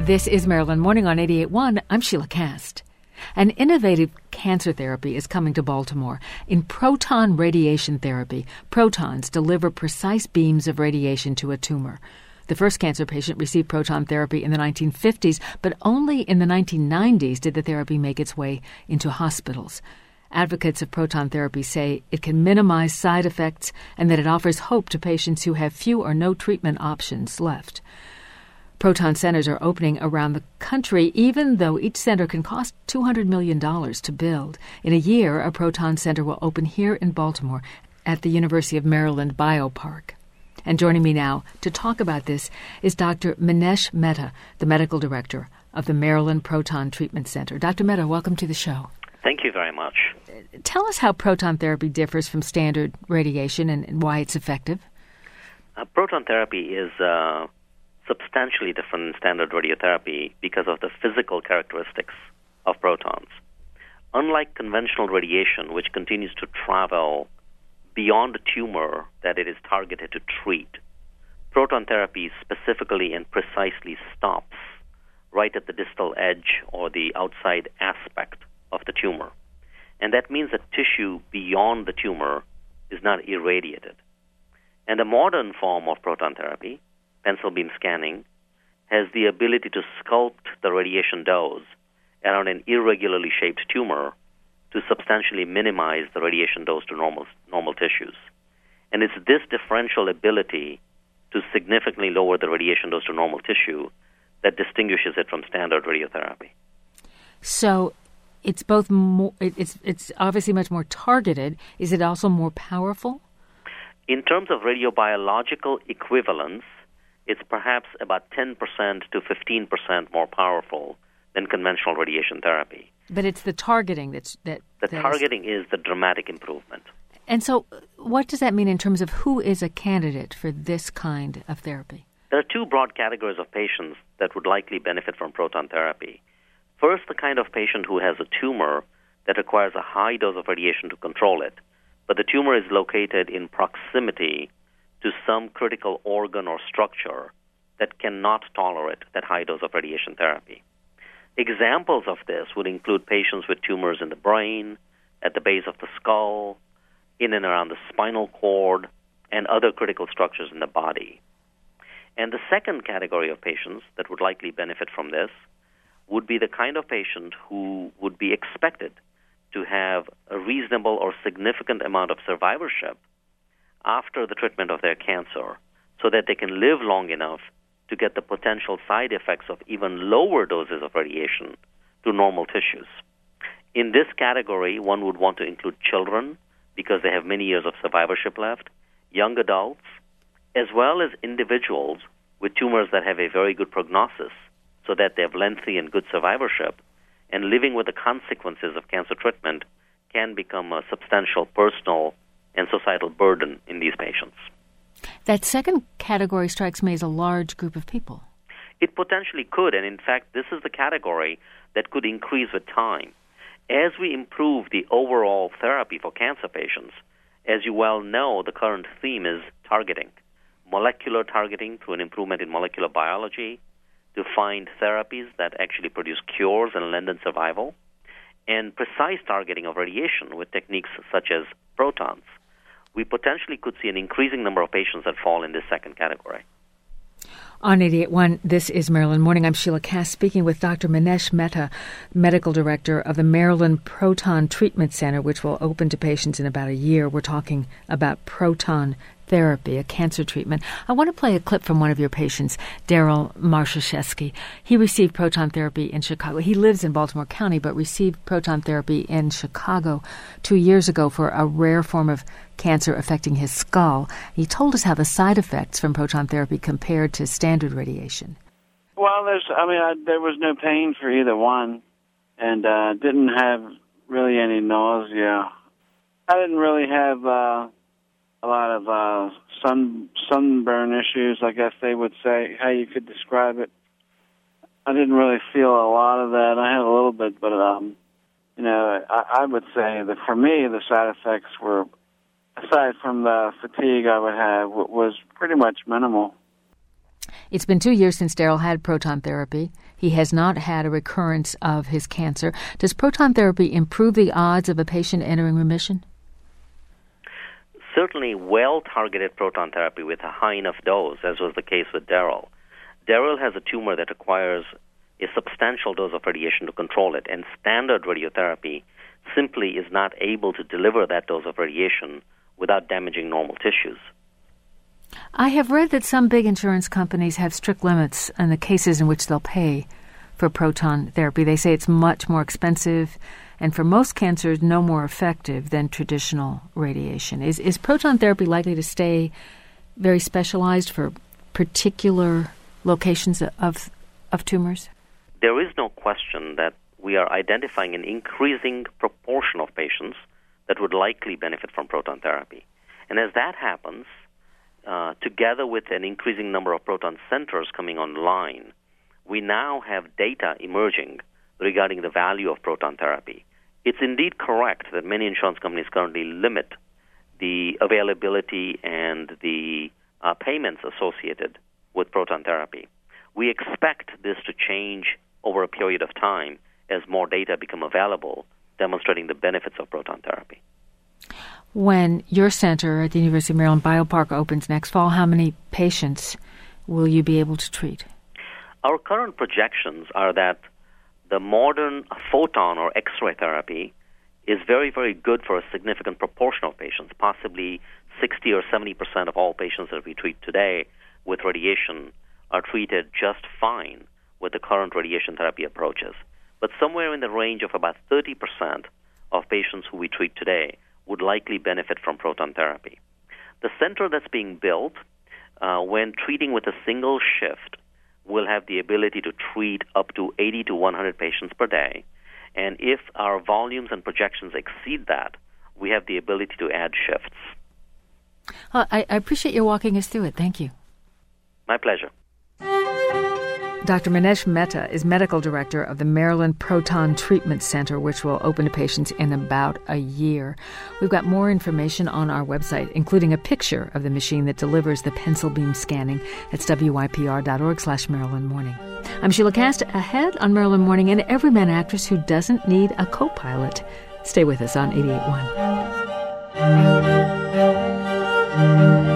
This is Maryland Morning on 88.1. I'm Sheila Cast. An innovative cancer therapy is coming to Baltimore. In proton radiation therapy, protons deliver precise beams of radiation to a tumor. The first cancer patient received proton therapy in the 1950s, but only in the 1990s did the therapy make its way into hospitals. Advocates of proton therapy say it can minimize side effects and that it offers hope to patients who have few or no treatment options left. Proton centers are opening around the country, even though each center can cost $200 million to build. In a year, a proton center will open here in Baltimore at the University of Maryland Biopark. And joining me now to talk about this is Dr. Minesh Mehta, the medical director of the Maryland Proton Treatment Center. Dr. Mehta, welcome to the show. Thank you very much. Tell us how proton therapy differs from standard radiation and why it's effective. Proton therapy is substantially different than standard radiotherapy because of the physical characteristics of protons. Unlike conventional radiation, which continues to travel beyond the tumor that it is targeted to treat, proton therapy specifically and precisely stops right at the distal edge or the outside aspect of the tumor. And that means that tissue beyond the tumor is not irradiated. And a modern form of proton therapy, pencil beam scanning, has the ability to sculpt the radiation dose around an irregularly shaped tumor to substantially minimize the radiation dose to normal tissues. And it's this differential ability to significantly lower the radiation dose to normal tissue that distinguishes it from standard radiotherapy. So it's both more, it's obviously much more targeted. Is it also more powerful? In terms of radiobiological equivalence, it's perhaps about 10% to 15% more powerful than conventional radiation therapy. But it's the targeting targeting is the dramatic improvement. And so what does that mean in terms of who is a candidate for this kind of therapy? There are two broad categories of patients that would likely benefit from proton therapy. First, the kind of patient who has a tumor that requires a high dose of radiation to control it, but the tumor is located in proximity to some critical organ or structure that cannot tolerate that high dose of radiation therapy. Examples of this would include patients with tumors in the brain, at the base of the skull, in and around the spinal cord, and other critical structures in the body. And the second category of patients that would likely benefit from this would be the kind of patient who would be expected to have a reasonable or significant amount of survivorship after the treatment of their cancer so that they can live long enough to get the potential side effects of even lower doses of radiation to normal tissues. In this category, one would want to include children because they have many years of survivorship left, young adults, as well as individuals with tumors that have a very good prognosis so that they have lengthy and good survivorship, and living with the consequences of cancer treatment can become a substantial personal and societal burden in these patients. That second category strikes me as a large group of people. It potentially could, and in fact, this is the category that could increase with time. As we improve the overall therapy for cancer patients, as you well know, the current theme is targeting. Molecular targeting through an improvement in molecular biology to find therapies that actually produce cures and lengthen survival, and precise targeting of radiation with techniques such as protons. We potentially could see an increasing number of patients that fall in this second category. On 88.1, this is Maryland Morning. I'm Sheila Cast speaking with Dr. Minesh Mehta, Medical Director of the Maryland Proton Treatment Center, which will open to patients in about a year. We're talking about proton therapy, a cancer treatment. I want to play a clip from one of your patients, Daryl Marszewski. He received proton therapy in Chicago. He lives in Baltimore County, but received proton therapy in Chicago 2 years ago for a rare form of cancer affecting his skull. He told us how the side effects from proton therapy compared to standard radiation. Well, there was no pain for either one, and didn't have really any nausea. I didn't really have a lot of sunburn issues, I guess they would say, how you could describe it. I didn't really feel a lot of that. I had a little bit, but I would say that for me, the side effects were, aside from the fatigue I would have, was pretty much minimal. It's been 2 years since Daryl had proton therapy. He has not had a recurrence of his cancer. Does proton therapy improve the odds of a patient entering remission? Certainly well-targeted proton therapy with a high enough dose, as was the case with Daryl. Daryl has a tumor that requires a substantial dose of radiation to control it, and standard radiotherapy simply is not able to deliver that dose of radiation without damaging normal tissues. I have read that some big insurance companies have strict limits on the cases in which they'll pay for proton therapy. They say it's much more expensive and for most cancers no more effective than traditional radiation. Is proton therapy likely to stay very specialized for particular locations of tumors? There is no question that we are identifying an increasing proportion of patients that would likely benefit from proton therapy. And as that happens, together with an increasing number of proton centers coming online, we now have data emerging regarding the value of proton therapy. It's indeed correct that many insurance companies currently limit the availability and the payments associated with proton therapy. We expect this to change over a period of time as more data become available, demonstrating the benefits of proton therapy. When your center at the University of Maryland Biopark opens next fall, how many patients will you be able to treat? Our current projections are that the modern photon or X-ray therapy is very, very good for a significant proportion of patients. Possibly 60 or 70% of all patients that we treat today with radiation are treated just fine with the current radiation therapy approaches. But somewhere in the range of about 30% of patients who we treat today would likely benefit from proton therapy. The center that's being built, when treating with a single shift, will have the ability to treat up to 80 to 100 patients per day. And if our volumes and projections exceed that, we have the ability to add shifts. I appreciate you walking us through it. Thank you. My pleasure. Dr. Manesh Mehta is medical director of the Maryland Proton Treatment Center, which will open to patients in about a year. We've got more information on our website, including a picture of the machine that delivers the pencil beam scanning. It's wypr.org/Maryland Morning. I'm Sheila Cast. Ahead on Maryland Morning, an everyman actress who doesn't need a co-pilot. Stay with us on 88.1.